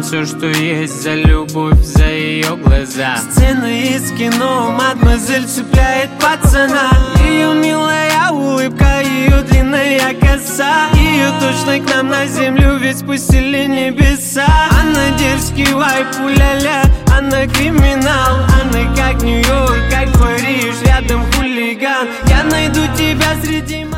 все, что есть, за любовь, за ее глаза. Сцена из кино, мадемуазель цепляет пацана. Ее милая улыбка, ее длинная коса, ее точно к нам на землю ведь спустили небеса. Она дерзкий вайп, уля-ля, она криминал. Она как Нью-Йорк, как Париж, рядом хулиган. Я найду тебя среди